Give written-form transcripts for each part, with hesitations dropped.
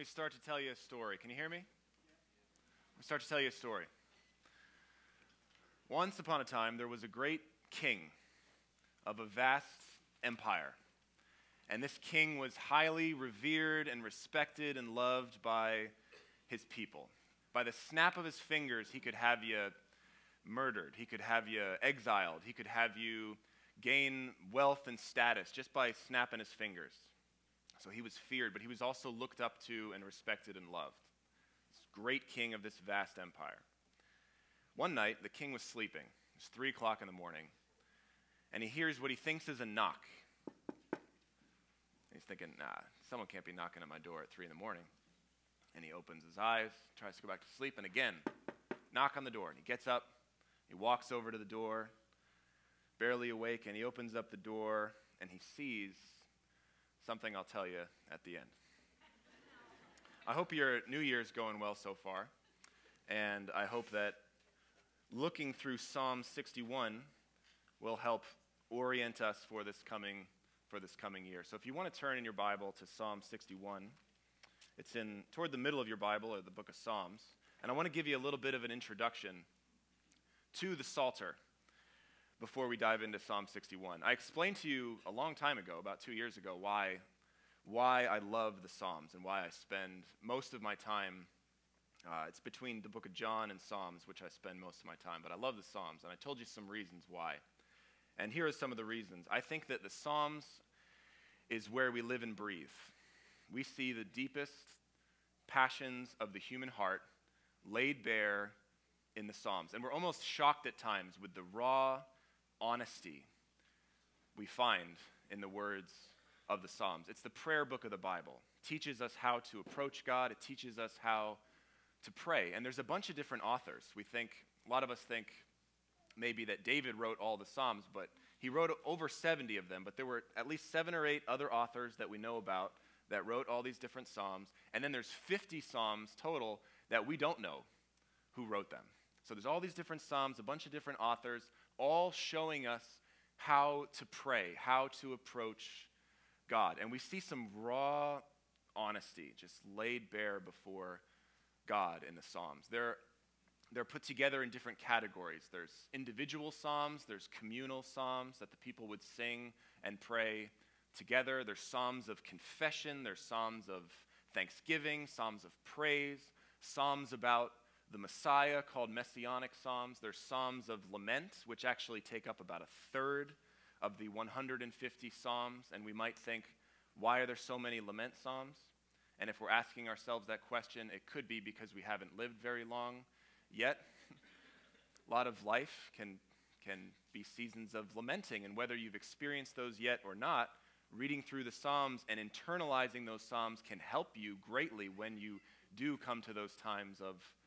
me start to tell you a story. Can you hear me? Let me start to tell you a story. Once upon a time, there was a great king of a vast empire. And this king was highly revered and respected and loved by his people. By the snap of his fingers, he could have you murdered. He could have you exiled. He could have you gain wealth and status just by snapping his fingers. So he was feared, but he was also looked up to and respected and loved. This great king of this vast empire. One night, the king was sleeping. It was 3 o'clock in the morning, and he hears what he thinks is a knock. He's thinking, someone can't be knocking at my door at 3 in the morning. And he opens his eyes, tries to go back to sleep, and again, knock on the door. And he gets up, he walks over to the door, barely awake, and he opens up the door, and he sees something I'll tell you at the end. I hope your New Year's going well so far, and I hope that looking through Psalm 61 will help orient us for this coming year. So if you want to turn in your Bible to Psalm 61, it's toward the middle of your Bible, or the book of Psalms. And I want to give you a little bit of an introduction to the Psalter before we dive into Psalm 61. I explained to you a long time ago, about 2 years ago, why I love the Psalms and why I spend most of my time. It's between the book of John and Psalms, which I spend most of my time. But I love the Psalms, and I told you some reasons why. And here are some of the reasons. I think that the Psalms is where we live and breathe. We see the deepest passions of the human heart laid bare in the Psalms. And we're almost shocked at times with the raw honesty we find in the words of the Psalms. It's the prayer book of the Bible. It teaches us how to approach God. It teaches us how to pray. And there's a bunch of different authors. A lot of us think maybe that David wrote all the Psalms, but he wrote over 70 of them. But there were at least 7 or 8 other authors that we know about that wrote all these different Psalms. And then there's 50 Psalms total that we don't know who wrote them. So there's all these different Psalms, a bunch of different authors, all showing us how to pray, how to approach God. And we see some raw honesty just laid bare before God in the Psalms. They're put together in different categories. There's individual psalms, there's communal psalms that the people would sing and pray together. There's psalms of confession, there's psalms of thanksgiving, psalms of praise, psalms about the Messiah called messianic psalms. There's psalms of lament, which actually take up about a third of the 150 psalms. And we might think, why are there so many lament psalms? And if we're asking ourselves that question, it could be because we haven't lived very long yet. A lot of life can be seasons of lamenting, and whether you've experienced those yet or not, reading through the Psalms and internalizing those Psalms can help you greatly when you do come to those times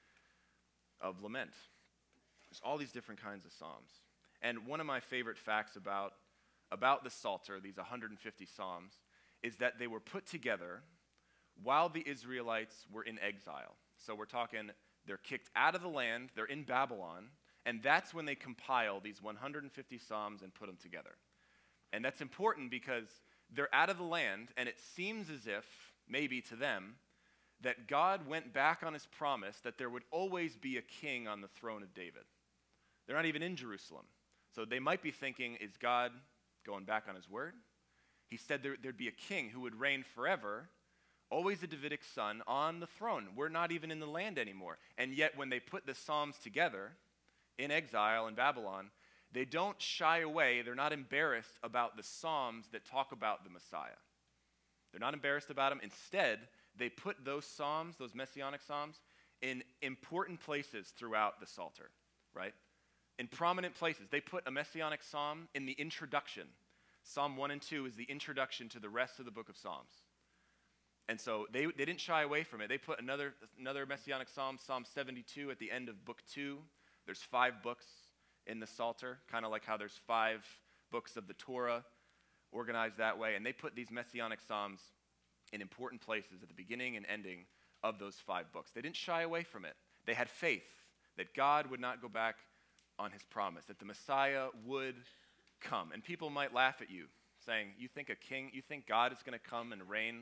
of lament. There's all these different kinds of Psalms. And one of my favorite facts about the Psalter, these 150 Psalms, is that they were put together while the Israelites were in exile. So we're talking, they're kicked out of the land, they're in Babylon, and that's when they compile these 150 Psalms and put them together. And that's important because they're out of the land, and it seems as if, maybe to them, that God went back on his promise that there would always be a king on the throne of David. They're not even in Jerusalem. So they might be thinking, is God going back on his word? He said there'd be a king who would reign forever, always a Davidic son, on the throne. We're not even in the land anymore. And yet when they put the Psalms together in exile in Babylon, they don't shy away. They're not embarrassed about the Psalms that talk about the Messiah. They're not embarrassed about them. Instead, they put those Psalms, those messianic Psalms, in important places throughout the Psalter, right? In prominent places. They put a messianic Psalm in the introduction. Psalm 1 and 2 is the introduction to the rest of the book of Psalms. And so they didn't shy away from it. They put another messianic Psalm, Psalm 72, at the end of book 2. There's 5 books in the Psalter, kind of like how there's 5 books of the Torah organized that way. And they put these messianic Psalms in important places at the beginning and ending of those 5 books. They didn't shy away from it. They had faith that God would not go back on his promise, that the Messiah would come. And people might laugh at you, saying, you think God is going to come and reign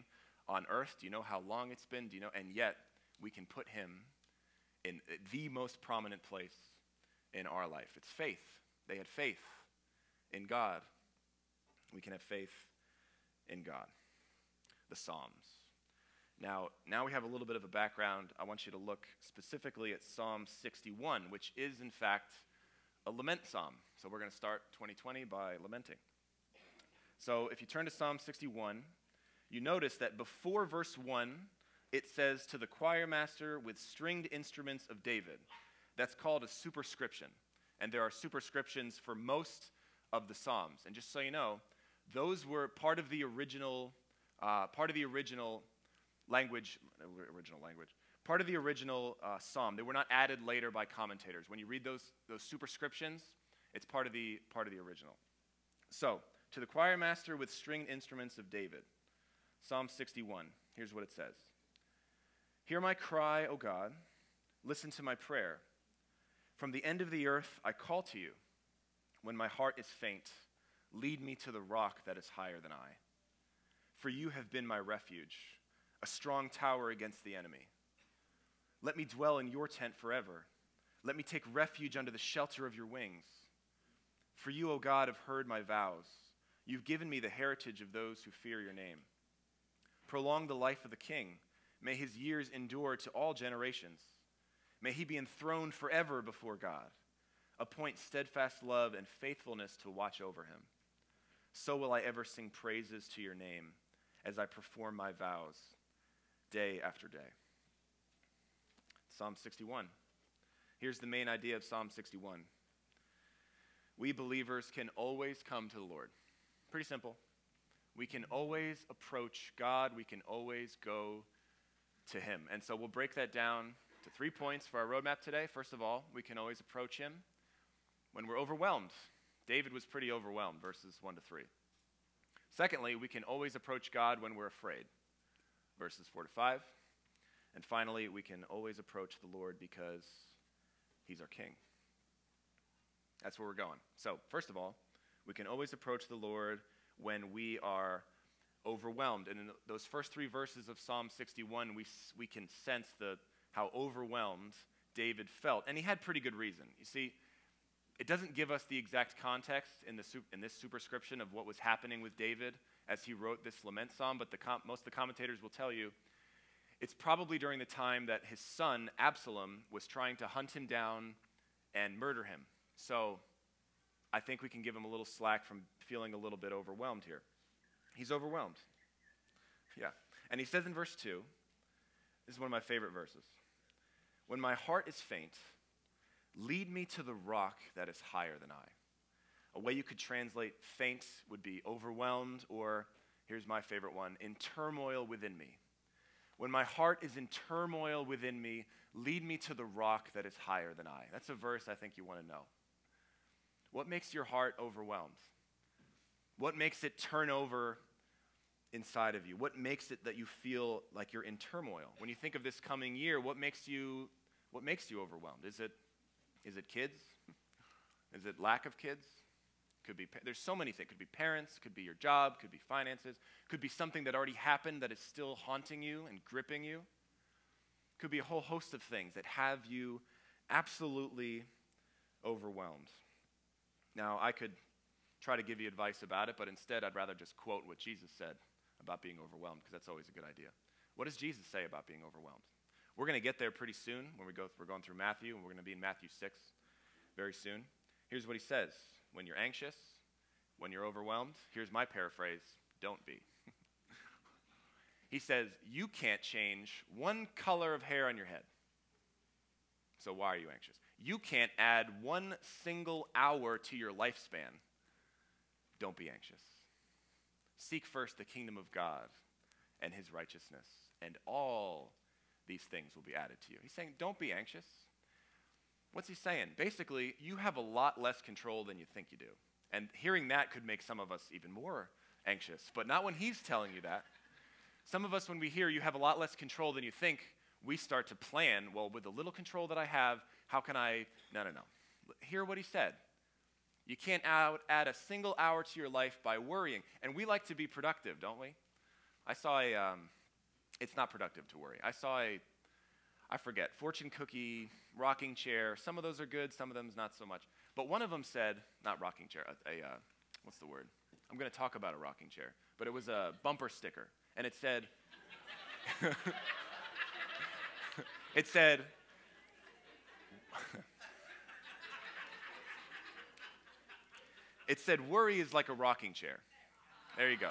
on earth? Do you know how long it's been? Do you know? And yet, we can put him in the most prominent place in our life. It's faith. They had faith in God. We can have faith in God. The Psalms. Now we have a little bit of a background. I want you to look specifically at Psalm 61, which is, in fact, a lament psalm. So we're going to start 2020 by lamenting. So if you turn to Psalm 61, you notice that before verse 1, it says, to the choir master with stringed instruments of David. That's called a superscription. And there are superscriptions for most of the Psalms. And just so you know, those were part of the original language, part of the original psalm. They were not added later by commentators. When you read those superscriptions, it's part of the original. So, to the choir master with stringed instruments of David, Psalm 61. Here's what it says. Hear my cry, O God. Listen to my prayer. From the end of the earth I call to you. When my heart is faint, lead me to the rock that is higher than I. For you have been my refuge, a strong tower against the enemy. Let me dwell in your tent forever. Let me take refuge under the shelter of your wings. For you, O God, have heard my vows. You've given me the heritage of those who fear your name. Prolong the life of the king. May his years endure to all generations. May he be enthroned forever before God. Appoint steadfast love and faithfulness to watch over him. So will I ever sing praises to your name as I perform my vows day after day. Psalm 61. Here's the main idea of Psalm 61. We believers can always come to the Lord. Pretty simple. We can always approach God. We can always go to him. And so we'll break that down to 3 points for our roadmap today. First of all, we can always approach him when we're overwhelmed. David was pretty overwhelmed, verses 1 to 3. Secondly, we can always approach God when we're afraid, verses 4 to 5. And finally, we can always approach the Lord because he's our king. That's where we're going. So, first of all, we can always approach the Lord when we are overwhelmed. And in those first 3 verses of Psalm 61, we can sense how overwhelmed David felt. And he had pretty good reason. You see, it doesn't give us the exact context in this superscription of what was happening with David as he wrote this lament psalm, but most of the commentators will tell you it's probably during the time that his son, Absalom, was trying to hunt him down and murder him. So I think we can give him a little slack from feeling a little bit overwhelmed here. He's overwhelmed. Yeah. And he says in verse 2, this is one of my favorite verses. When my heart is faint, lead me to the rock that is higher than I. A way you could translate faint would be overwhelmed, or here's my favorite one, in turmoil within me. When my heart is in turmoil within me, lead me to the rock that is higher than I. That's a verse I think you want to know. What makes your heart overwhelmed? What makes it turn over inside of you? What makes it that you feel like you're in turmoil? When you think of this coming year, what makes you overwhelmed? Is it kids? Is it lack of kids? Could be. There's so many things. Could be parents. Could be your job. Could be finances. Could be something that already happened that is still haunting you and gripping you. Could be a whole host of things that have you absolutely overwhelmed. Now, I could try to give you advice about it, but instead I'd rather just quote what Jesus said about being overwhelmed, because that's always a good idea. What does Jesus say about being overwhelmed? We're going to get there pretty soon when we're going through Matthew, and we're going to be in Matthew 6 very soon. Here's what he says. When you're anxious, when you're overwhelmed, here's my paraphrase, don't be. He says, you can't change one color of hair on your head. So why are you anxious? You can't add one single hour to your lifespan. Don't be anxious. Seek first the kingdom of God and his righteousness, and all these things will be added to you. He's saying, don't be anxious. What's he saying? Basically, you have a lot less control than you think you do. And hearing that could make some of us even more anxious, but not when he's telling you that. Some of us, when we hear you have a lot less control than you think, we start to plan, well, with the little control that I have, how can I? No. Hear what he said. You can't add a single hour to your life by worrying. And we like to be productive, don't we? I saw it's not productive to worry. I saw I forget, fortune cookie, rocking chair. Some of those are good, some of them not so much. But one of them said, not rocking chair, what's the word? I'm going to talk about a rocking chair. But it was a bumper sticker. And it said, it said, it said, worry is like a rocking chair. There you go.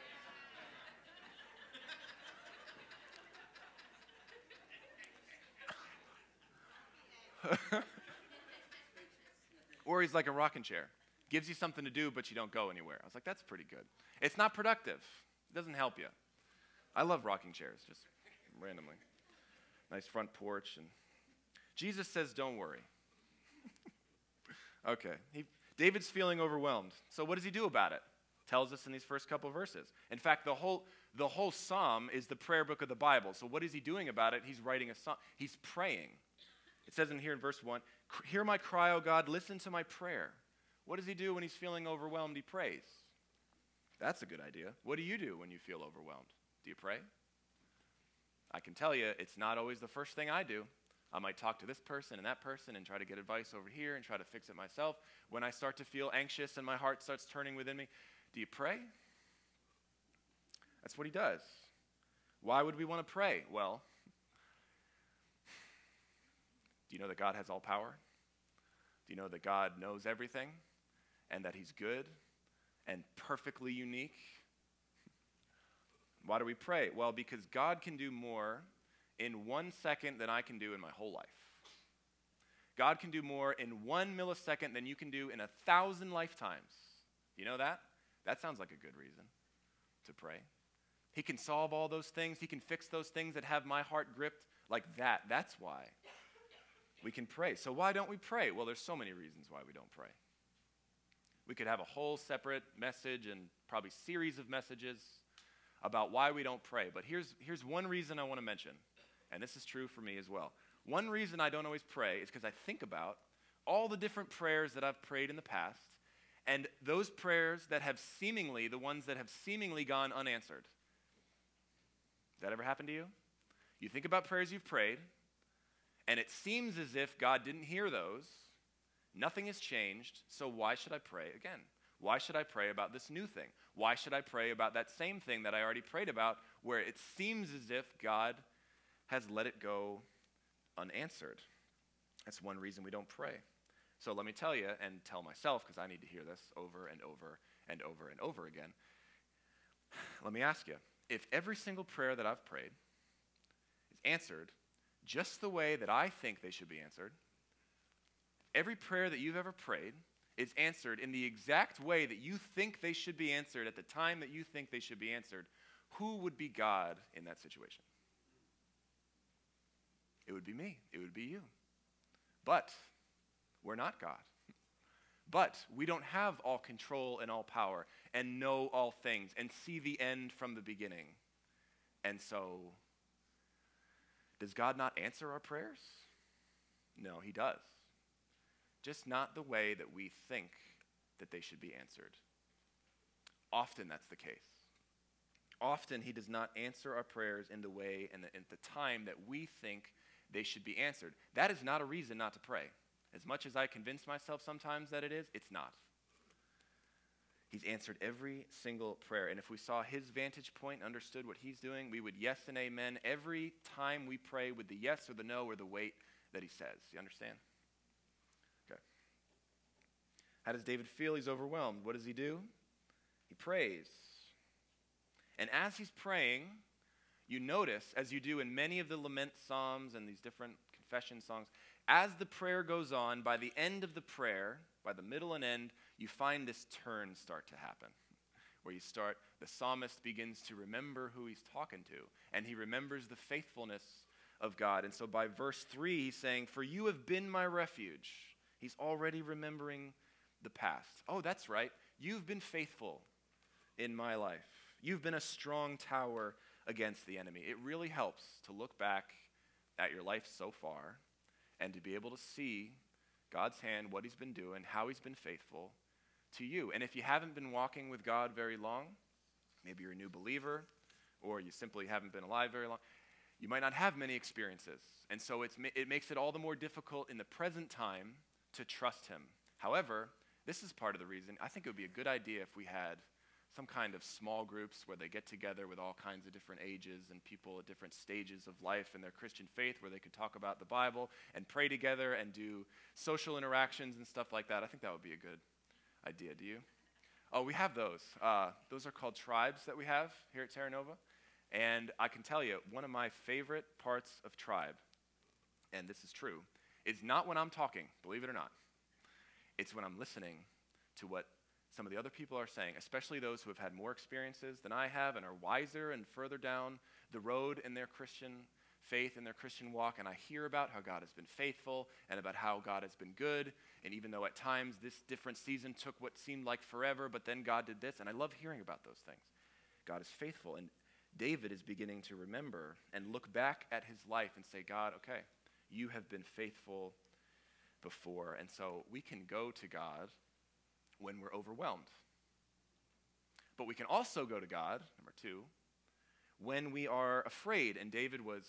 Worry's like a rocking chair. Gives you something to do, but you don't go anywhere. I was like, that's pretty good. It's not productive. It doesn't help you. I love rocking chairs, just randomly. Nice front porch. And Jesus says, don't worry. Okay. David's feeling overwhelmed. So what does he do about it? Tells us in these first couple verses. In fact, the whole psalm is the prayer book of the Bible. So what is he doing about it? He's writing a psalm. He's praying. It says in here in verse 1, hear my cry, O God, listen to my prayer. What does he do when he's feeling overwhelmed? He prays. That's a good idea. What do you do when you feel overwhelmed? Do you pray? I can tell you, it's not always the first thing I do. I might talk to this person and that person and try to get advice over here and try to fix it myself. When I start to feel anxious and my heart starts turning within me, do you pray? That's what he does. Why would we want to pray? Well, do you know that God has all power? Do you know that God knows everything and that he's good and perfectly unique? Why do we pray? Well, because God can do more in 1 second than I can do in my whole life. God can do more in 1 millisecond than you can do in 1,000 lifetimes. Do you know that? That sounds like a good reason to pray. He can solve all those things. He can fix those things that have my heart gripped like that. That's why we can pray. So why don't we pray? Well, there's so many reasons why we don't pray. We could have a whole separate message and probably series of messages about why we don't pray. But here's one reason I want to mention, and this is true for me as well. One reason I don't always pray is because I think about all the different prayers that I've prayed in the past, and those prayers that have seemingly, the ones that have seemingly gone unanswered. Has that ever happened to you? You think about prayers you've prayed, and it seems as if God didn't hear those. Nothing has changed, so why should I pray again? Why should I pray about this new thing? Why should I pray about that same thing that I already prayed about where it seems as if God has let it go unanswered? That's one reason we don't pray. So let me tell you and tell myself, because I need to hear this over and over and over and over again. Let me ask you, if every single prayer that I've prayed is answered just the way that I think they should be answered, every prayer that you've ever prayed is answered in the exact way that you think they should be answered at the time that you think they should be answered, who would be God in that situation? It would be me. It would be you. But we're not God. But we don't have all control and all power and know all things and see the end from the beginning. And so, does God not answer our prayers? No, he does. Just not the way that we think that they should be answered. Often that's the case. Often he does not answer our prayers in the way and at the time that we think they should be answered. That is not a reason not to pray. As much as I convince myself sometimes that it is, it's not. He's answered every single prayer. And if we saw his vantage point and understood what he's doing, we would yes and amen every time we pray with the yes or the no or the wait that he says. You understand? Okay. How does David feel? He's overwhelmed. What does he do? He prays. And as he's praying, you notice, as you do in many of the lament psalms and these different confession songs, as the prayer goes on, by the end of the prayer, by the middle and end, you find this turn start to happen, where the psalmist begins to remember who he's talking to, and he remembers the faithfulness of God. And so by verse 3, he's saying, for you have been my refuge. He's already remembering the past. Oh, that's right. You've been faithful in my life. You've been a strong tower against the enemy. It really helps to look back at your life so far and to be able to see God's hand, what he's been doing, how he's been faithful to you. And if you haven't been walking with God very long, maybe you're a new believer, or you simply haven't been alive very long, you might not have many experiences. And so it makes it all the more difficult in the present time to trust him. However, this is part of the reason I think it would be a good idea if we had some kind of small groups where they get together with all kinds of different ages and people at different stages of life in their Christian faith, where they could talk about the Bible and pray together and do social interactions and stuff like that. I think that would be a good idea. Do you? Oh, we have those. Those are called tribes that we have here at Terra Nova. And I can tell you, one of my favorite parts of tribe, and this is true, is not when I'm talking, believe it or not. It's when I'm listening to what some of the other people are saying, especially those who have had more experiences than I have and are wiser and further down the road in their Christian faith and their Christian walk. And I hear about how God has been faithful and about how God has been good. And even though at times this different season took what seemed like forever, but then God did this. And I love hearing about those things. God is faithful. And David is beginning to remember and look back at his life and say, God, okay, you have been faithful before. And so we can go to God when we're overwhelmed. But we can also go to God, number two, when we are afraid. And David was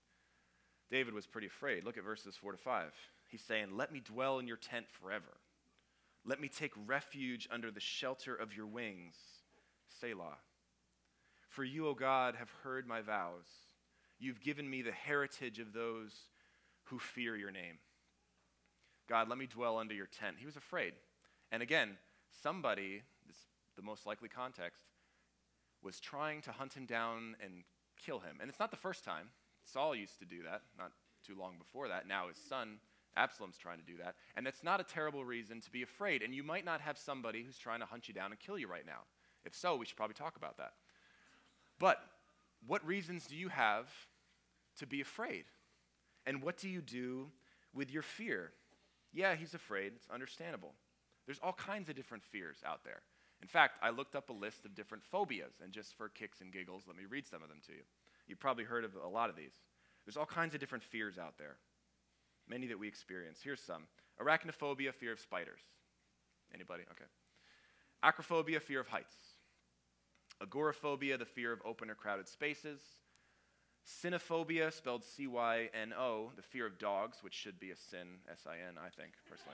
pretty afraid. Look at verses 4 to 5. He's saying, let me dwell in your tent forever. Let me take refuge under the shelter of your wings. Selah. For you, O God, have heard my vows. You've given me the heritage of those who fear your name. God, let me dwell under your tent. He was afraid. And again, somebody, the most likely context, was trying to hunt him down and kill him. And it's not the first time. Saul used to do that, not too long before that. Now his son, Absalom's trying to do that. And that's not a terrible reason to be afraid. And you might not have somebody who's trying to hunt you down and kill you right now. If so, we should probably talk about that. But what reasons do you have to be afraid? And what do you do with your fear? Yeah, he's afraid. It's understandable. There's all kinds of different fears out there. In fact, I looked up a list of different phobias, and just for kicks and giggles, let me read some of them to you. You've probably heard of a lot of these. There's all kinds of different fears out there, many that we experience. Here's some. Arachnophobia, fear of spiders. Anybody? Okay. Acrophobia, fear of heights. Agoraphobia, the fear of open or crowded spaces. Cynophobia, spelled C-Y-N-O, the fear of dogs, which should be a sin, S-I-N, I think, personally.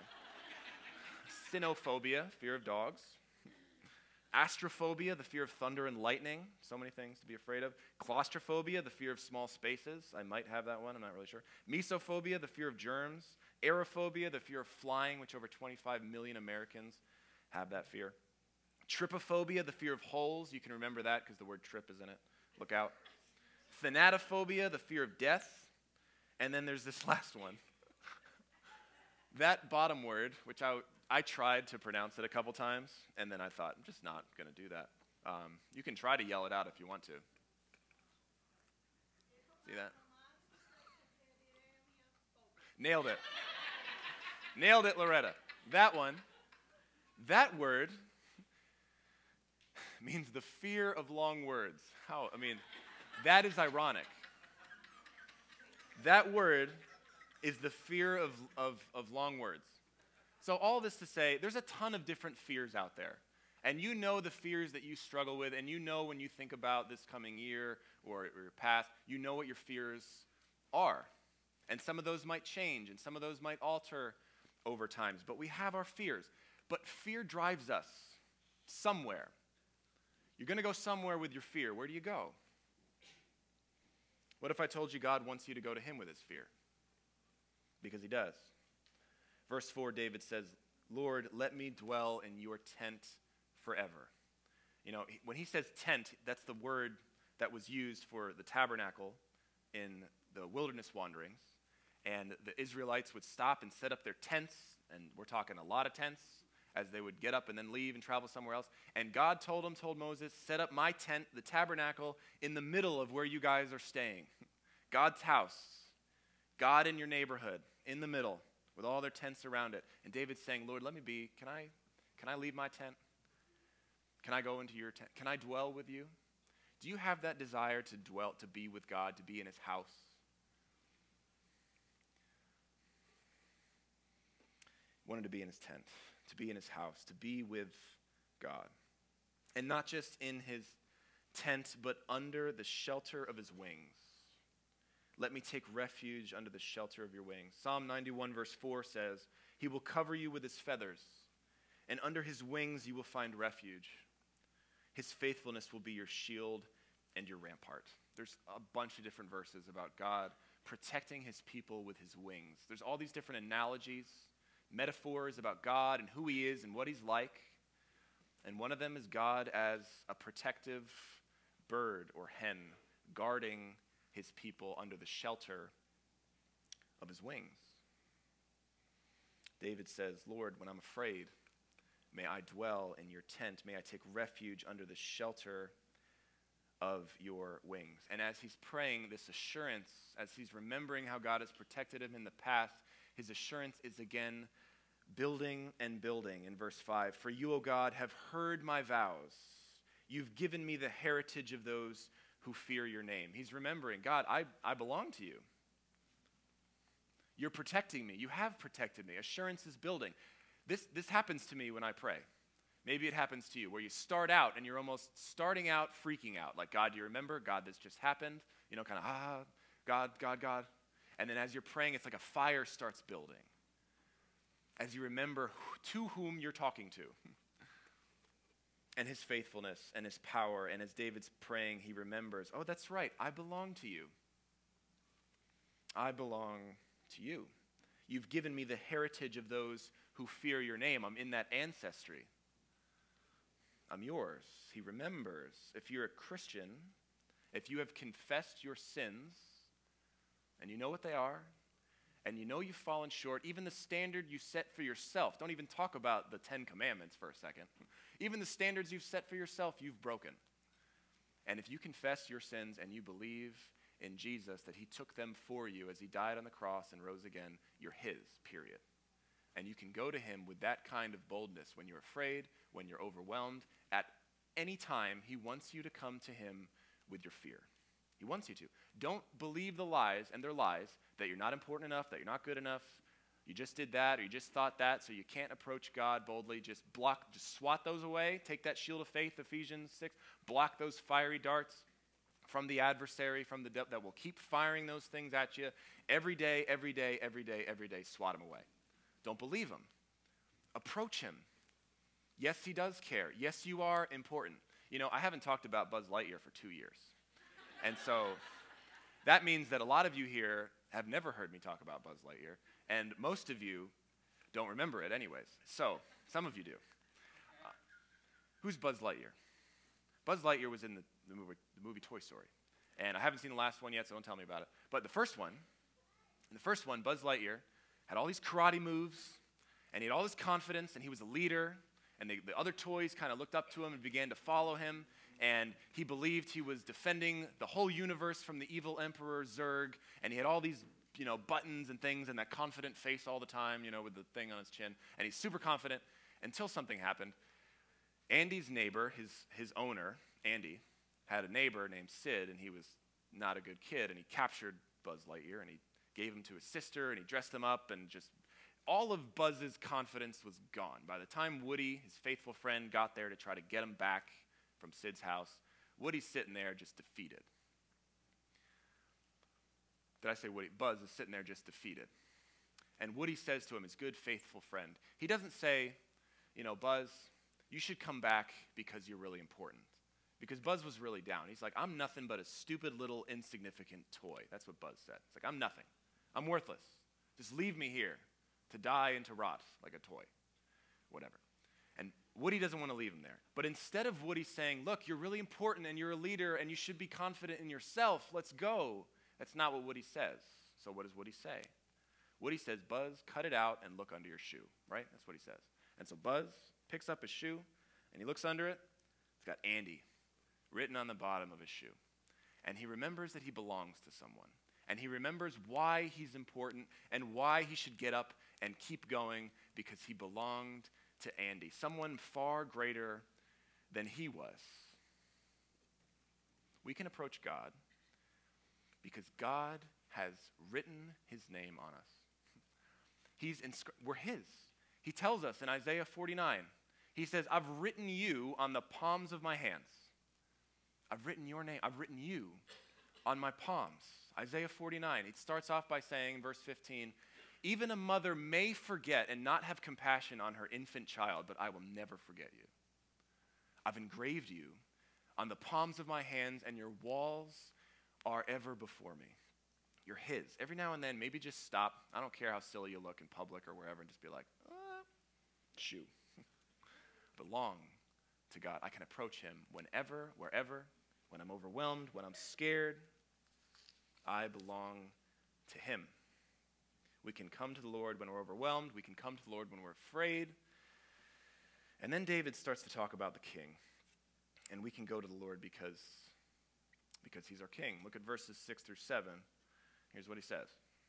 Cynophobia, fear of dogs. Astrophobia, the fear of thunder and lightning. So many things to be afraid of. Claustrophobia, the fear of small spaces. I might have that one, I'm not really sure. Mesophobia, the fear of germs. Aerophobia, the fear of flying, which over 25 million Americans have that fear. Trypophobia, the fear of holes. You can remember that because the word trip is in it. Look out. Thanatophobia, the fear of death. And then there's this last one. That bottom word, which I tried to pronounce it a couple times, and then I thought, I'm just not going to do that. You can try to yell it out if you want to. See that? Nailed it. Nailed it, Loretta. That one, that word means the fear of long words. That is ironic. That word is the fear of long words. So all this to say, there's a ton of different fears out there. And you know the fears that you struggle with, and you know when you think about this coming year or your past, you know what your fears are. And some of those might change, and some of those might alter over times. But we have our fears. But fear drives us somewhere. You're going to go somewhere with your fear. Where do you go? What if I told you God wants you to go to him with his fear? Because he does. Verse 4, David says, Lord, let me dwell in your tent forever. You know, when he says tent, that's the word that was used for the tabernacle in the wilderness wanderings. And the Israelites would stop and set up their tents, and we're talking a lot of tents, as they would get up and then leave and travel somewhere else. And God told Moses, set up my tent, the tabernacle, in the middle of where you guys are staying. God's house, God in your neighborhood, in the middle, with all their tents around it. And David's saying, Lord, let me be, can I leave my tent? Can I go into your tent? Can I dwell with you? Do you have that desire to dwell, to be with God, to be in his house? Wanted to be in his tent, to be in his house, to be with God. And not just in his tent, but under the shelter of his wings. Let me take refuge under the shelter of your wings. Psalm 91 verse 4 says, he will cover you with his feathers, and under his wings you will find refuge. His faithfulness will be your shield and your rampart. There's a bunch of different verses about God protecting his people with his wings. There's all these different analogies, metaphors about God and who he is and what he's like. And one of them is God as a protective bird or hen guarding his people under the shelter of his wings. David says, Lord, when I'm afraid, may I dwell in your tent. May I take refuge under the shelter of your wings. And as he's praying this assurance, as he's remembering how God has protected him in the past, his assurance is again building and building in verse 5. For you, O God, have heard my vows. You've given me the heritage of those who fear your name. He's remembering, God, I belong to you. You're protecting me. You have protected me. Assurance is building. This happens to me when I pray. Maybe it happens to you, where you start out and you're almost starting out freaking out. Like, God, do you remember? God, this just happened. You know, kind of, God. And then as you're praying, it's like a fire starts building. As you remember to whom you're talking to. And his faithfulness and his power. And as David's praying, he remembers, oh, that's right, I belong to you. I belong to you. You've given me the heritage of those who fear your name. I'm in that ancestry. I'm yours. He remembers. If you're a Christian, if you have confessed your sins, and you know what they are, and you know you've fallen short, even the standard you set for yourself, don't even talk about the 10 Commandments for a second. Even the standards you've set for yourself, you've broken. And if you confess your sins and you believe in Jesus, that he took them for you as he died on the cross and rose again, you're his, period. And you can go to him with that kind of boldness when you're afraid, when you're overwhelmed. At any time, he wants you to come to him with your fear. He wants you to. Don't believe the lies, and they're lies, that you're not important enough, that you're not good enough, you just did that, or you just thought that, so you can't approach God boldly. Just swat those away. Take that shield of faith, Ephesians 6. Block those fiery darts from the adversary, from the devil, that will keep firing those things at you every day. Swat them away. Don't believe him. Approach him. Yes, he does care. Yes, you are important. You know, I haven't talked about Buzz Lightyear for 2 years. And so that means that a lot of you here have never heard me talk about Buzz Lightyear, and most of you don't remember it anyways. So some of you do. Who's Buzz Lightyear? Buzz Lightyear was in the movie Toy Story. And I haven't seen the last one yet, so don't tell me about it. But in the first one, Buzz Lightyear had all these karate moves, and he had all this confidence, and he was a leader, and the other toys kind of looked up to him and began to follow him, and he believed he was defending the whole universe from the evil Emperor Zurg, and he had all these, buttons and things and that confident face all the time, with the thing on his chin, and he's super confident until something happened. Andy's neighbor, his owner, Andy, had a neighbor named Sid, and he was not a good kid, and he captured Buzz Lightyear, and he gave him to his sister, and he dressed him up, and just all of Buzz's confidence was gone. By the time Woody, his faithful friend, got there to try to get him back from Sid's house, Woody's sitting there just defeated. Did I say Woody? Buzz is sitting there just defeated. And Woody says to him, his good, faithful friend, he doesn't say, Buzz, you should come back because you're really important. Because Buzz was really down. He's like, I'm nothing but a stupid little insignificant toy. That's what Buzz said. It's like, I'm nothing. I'm worthless. Just leave me here to die and to rot like a toy. Whatever. And Woody doesn't want to leave him there. But instead of Woody saying, look, you're really important and you're a leader and you should be confident in yourself, let's go. That's not what Woody says. So what does Woody say? Woody says, Buzz, cut it out and look under your shoe, right? That's what he says. And so Buzz picks up his shoe and he looks under it. It's got Andy written on the bottom of his shoe. And he remembers that he belongs to someone. And he remembers why he's important and why he should get up and keep going, because he belonged to Andy, someone far greater than he was. We can approach God because God has written his name on us. We're his. He tells us in Isaiah 49, he says, I've written you on the palms of my hands. I've written your name, I've written you on my palms. Isaiah 49, it starts off by saying, verse 15, even a mother may forget and not have compassion on her infant child, but I will never forget you. I've engraved you on the palms of my hands, and your walls are ever before me. You're his. Every now and then, maybe just stop. I don't care how silly you look in public or wherever, and just be like, shoo. Belong to God. I can approach him whenever, wherever, when I'm overwhelmed, when I'm scared. I belong to him. We can come to the Lord when we're overwhelmed. We can come to the Lord when we're afraid. And then David starts to talk about the king. And we can go to the Lord because he's our king. Look at verses 6 through 7. Here's what he says.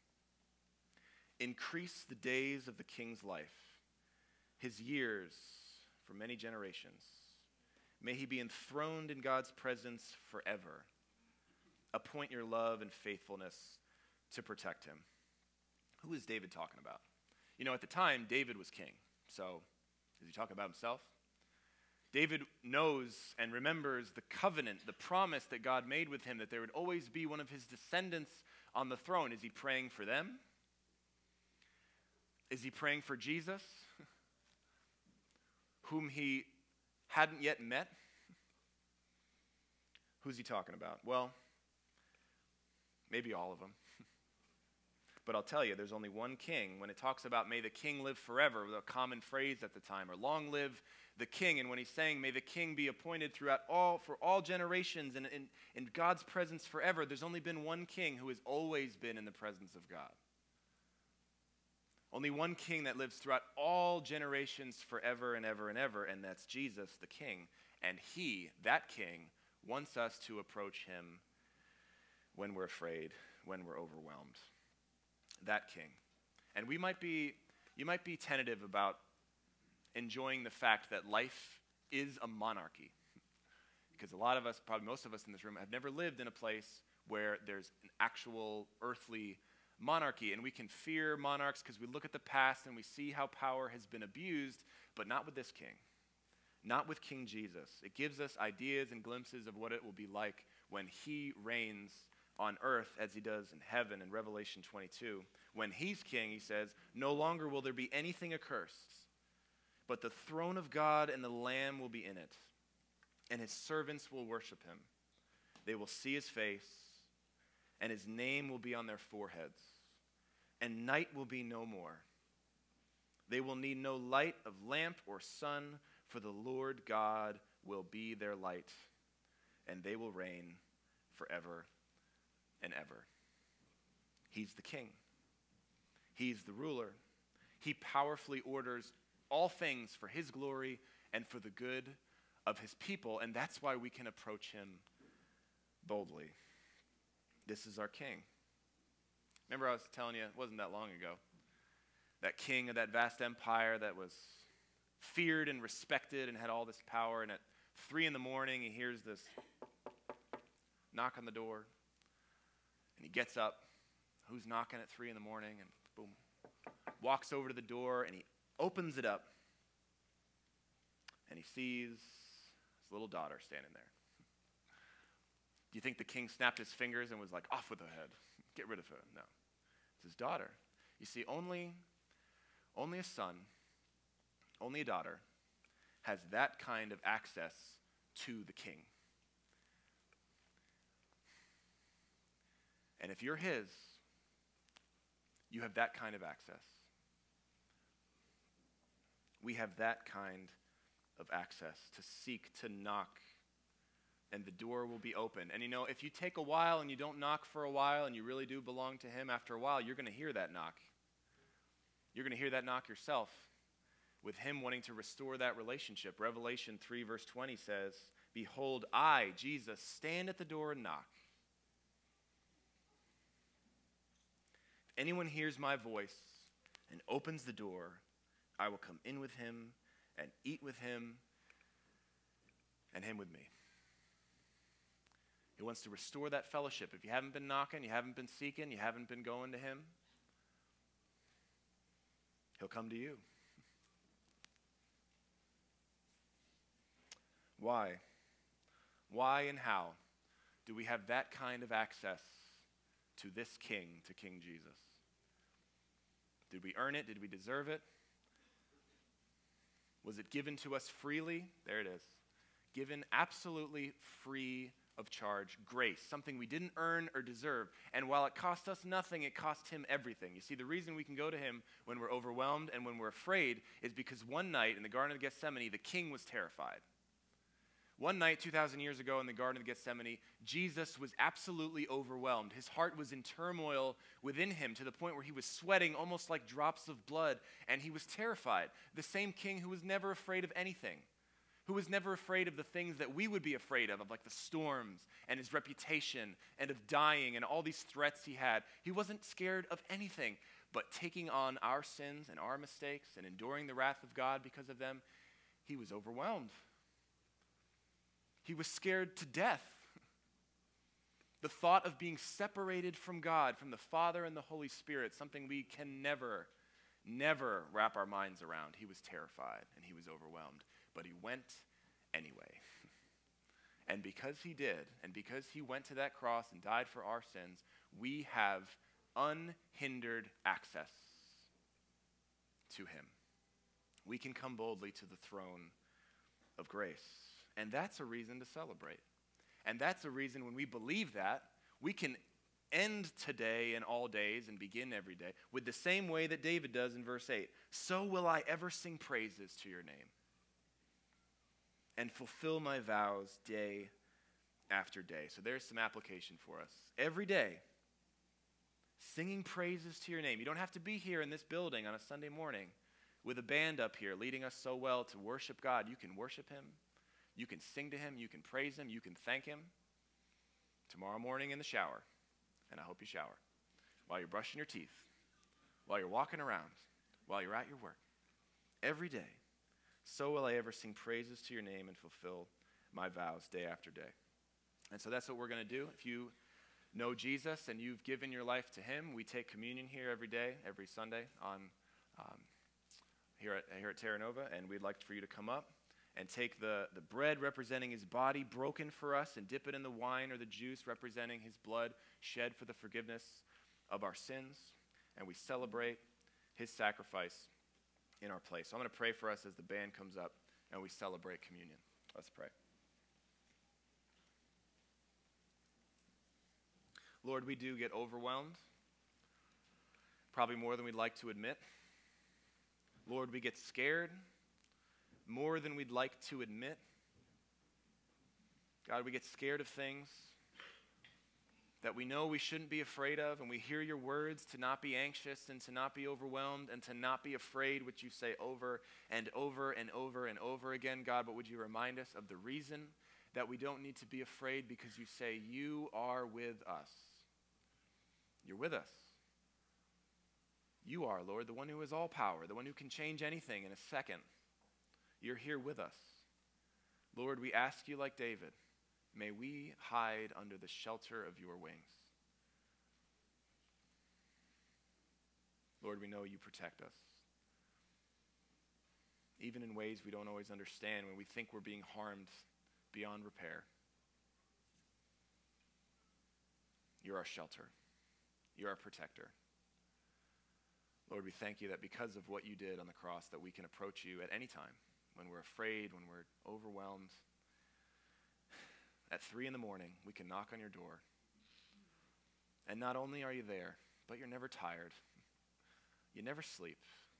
Increase the days of the king's life, his years for many generations. May he be enthroned in God's presence forever. Appoint your love and faithfulness to protect him. Who is David talking about? You know, at the time, David was king. So, is he talking about himself? David knows and remembers the covenant, the promise that God made with him, that there would always be one of his descendants on the throne. Is he praying for them? Is he praying for Jesus, whom he hadn't yet met? Who's he talking about? Well, maybe all of them. But I'll tell you, there's only one king. When it talks about may the king live forever, the common phrase at the time, or long live the king. And when he's saying may the king be appointed for all generations and in God's presence forever, there's only been one king who has always been in the presence of God. Only one king that lives throughout all generations forever and ever and ever, and that's Jesus, the king. And he, that king, wants us to approach him when we're afraid, when we're overwhelmed. That king. And you might be tentative about enjoying the fact that life is a monarchy. Because a lot of us, probably most of us in this room, have never lived in a place where there's an actual earthly monarchy. And we can fear monarchs because we look at the past and we see how power has been abused, but not with this king. Not with King Jesus. It gives us ideas and glimpses of what it will be like when he reigns on earth as he does in heaven in Revelation 22. When he's king, he says, no longer will there be anything accursed, but the throne of God and the Lamb will be in it, and his servants will worship him. They will see his face, and his name will be on their foreheads, and night will be no more. They will need no light of lamp or sun, for the Lord God will be their light, and they will reign forever and ever. He's the king. He's the ruler. He powerfully orders all things for his glory and for the good of his people, and that's why we can approach him boldly. This is our king. Remember I was telling you, it wasn't that long ago, that king of that vast empire that was feared and respected and had all this power, and at 3 a.m, he hears this knock on the door. And he gets up. Who's knocking at 3 a.m? And boom. Walks over to the door and he opens it up. And he sees his little daughter standing there. Do you think the king snapped his fingers and was like, off with her head? Get rid of her. No. It's his daughter. You see, only a son, only a daughter has that kind of access to the king. And if you're his, you have that kind of access. We have that kind of access to seek, to knock, and the door will be open. And you know, if you take a while and you don't knock for a while and you really do belong to him, after a while, you're going to hear that knock. You're going to hear that knock yourself with him wanting to restore that relationship. Revelation 3 verse 20 says, behold, I, Jesus, stand at the door and knock. Anyone hears my voice and opens the door, I will come in with him and eat with him and him with me. He wants to restore that fellowship. If you haven't been knocking, you haven't been seeking, you haven't been going to him, he'll come to you. Why? Why and how do we have that kind of access to this King, to King Jesus? Did we earn it? Did we deserve it? Was it given to us freely? There it is. Given absolutely free of charge, grace, something we didn't earn or deserve. And while it cost us nothing, it cost him everything. You see, the reason we can go to him when we're overwhelmed and when we're afraid is because one night in the Garden of Gethsemane, the king was terrified. One night, 2,000 years ago in the Garden of Gethsemane, Jesus was absolutely overwhelmed. His heart was in turmoil within him to the point where he was sweating almost like drops of blood, and he was terrified. The same king who was never afraid of anything, who was never afraid of the things that we would be afraid of like the storms and his reputation and of dying and all these threats he had. He wasn't scared of anything, but taking on our sins and our mistakes and enduring the wrath of God because of them, he was overwhelmed. He was scared to death. The thought of being separated from God, from the Father and the Holy Spirit, something we can never wrap our minds around. He was terrified and he was overwhelmed, but he went anyway. And because he did, and because he went to that cross and died for our sins, we have unhindered access to him. We can come boldly to the throne of grace. And that's a reason to celebrate. And that's a reason when we believe that, we can end today and all days and begin every day with the same way that David does in verse 8. So will I ever sing praises to your name and fulfill my vows day after day. So there's some application for us. Every day, singing praises to your name. You don't have to be here in this building on a Sunday morning with a band up here leading us so well to worship God. You can worship him. You can sing to him, you can praise him, you can thank him tomorrow morning in the shower. And I hope you shower. While you're brushing your teeth, while you're walking around, while you're at your work. Every day, so will I ever sing praises to your name and fulfill my vows day after day. And so that's what we're going to do. If you know Jesus and you've given your life to him, we take communion here every day, every Sunday on here at Terra Nova, and we'd like for you to come up and take the bread representing his body broken for us and dip it in the wine or the juice representing his blood shed for the forgiveness of our sins. And we celebrate his sacrifice in our place. So I'm going to pray for us as the band comes up and we celebrate communion. Let's pray. Lord, we do get overwhelmed, probably more than we'd like to admit. Lord, we get scared more than we'd like to admit. God, we get scared of things that we know we shouldn't be afraid of, and we hear your words to not be anxious and to not be overwhelmed and to not be afraid, which you say over and over and over and over again, God. But would you remind us of the reason that we don't need to be afraid, because you say you are with us. You're with us. You are, Lord, the one who has all power, the one who can change anything in a second. You're here with us. Lord, we ask you like David, may we hide under the shelter of your wings. Lord, we know you protect us. Even in ways we don't always understand, when we think we're being harmed beyond repair. You're our shelter. You're our protector. Lord, we thank you that because of what you did on the cross, that we can approach you at any time. When we're afraid, when we're overwhelmed, at 3 a.m, we can knock on your door. And not only are you there, but you're never tired. You never sleep.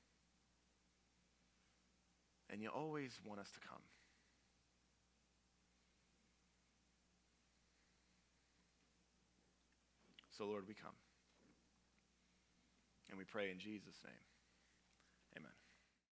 And you always want us to come. So, Lord, we come. And we pray in Jesus' name. Amen.